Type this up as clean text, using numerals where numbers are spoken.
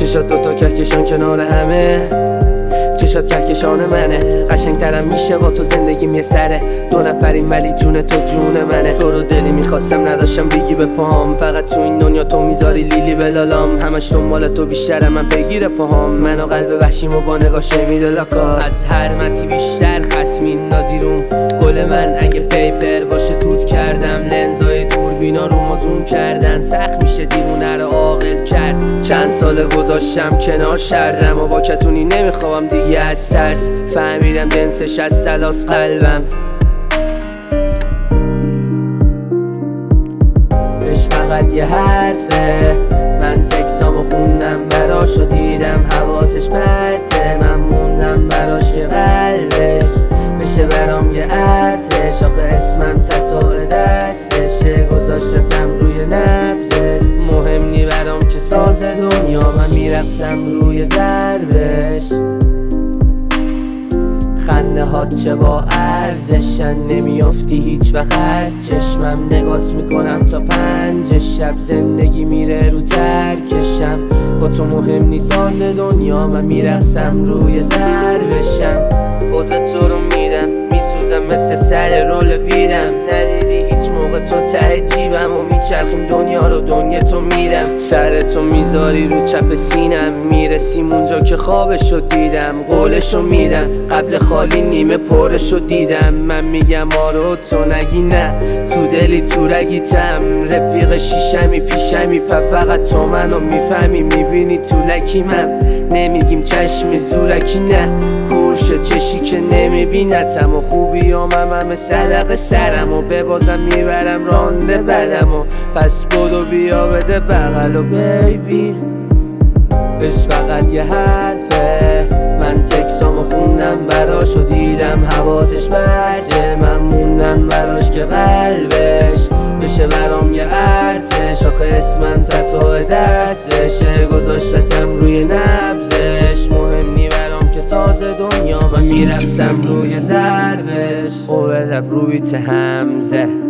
چشات دوتا کهکشان کنار همه، چشات کهکشان منه. قشنگترم میشه با تو زندگیم یه سره، دو نفریم ولی جون تو جون منه. تو رو دلی میخواستم نداشتم بگی به پام، فقط تو این دنیا تو میذاری لیلی بلالام. همش دنبال تو بیشترم من بگیره پاهام، منو قلب وحشیمو با نگاش میده لاکار. از هر متی بیشتر ختمی نازی روم، گل من اگه پیپر باشه دود کردم. لنزای دوربینا رو ما زوم کردن، سخت میشه دیوونه رو عاقل کرد. چند سال گذاشتم کنار شرم و با کتونی نمیخوام دیگه از ترس. فهمیدم جنسش از سلاس قلبم، اش فقط یه حرفه. من تکسامو خوندم براشو دیدم حواسش پرته، من موندم براش که قلبش بشه برام یه ارتش. آخه اسمم تتو دستشه، گذاشتم روی نبزه. مهم نی برام که ساز دنیا، من میرقصم روی ضربش. خنده هات چه با ارزشن، نمیافتی هیچ وقت از چشمم. نگات میکنم تا 5 شب، زندگی میره رو ترکشم. با تو مهم نی ساز دنیا، من میرقصم روی ضربشم. پوز تو رو میدم میسوزم مثل سر رول ویدم. ندیدی هیچ موقع تو ته جیبم و میچرخیم دنیا رو دنیا تو میرم. سرتو میذاری رو چپ سینم، میرسیم اونجا که خوابشو دیدم. قولشو میدم قبل خالی نیمه پرشو دیدم. من میگم آرو تو نگی نه، تو دلی تو رگیتم. رفیق شیشمی پیشمی فقط تو منو میفهمی. میبینی تو لکیمم نمیگیم چشمی زورکی نه، کورش چشی که نمیبینتم. و خوبیام همه صدق سرم و ببازم میبرم رانده بدم. و پس بدو بیا بده بغل و بیبی، اش فقط یه حرفه. من تکسامو خوندم براشو دیدم حواسش پرته، من موندم براش که قلبش بشه برام یه ارتش. آخه اسمم تتو دستشه، گذاشتم روی نبزش. مهم نی برام که ساز دنیا، من میرقصم روی ضربش. اوور رب روی همزه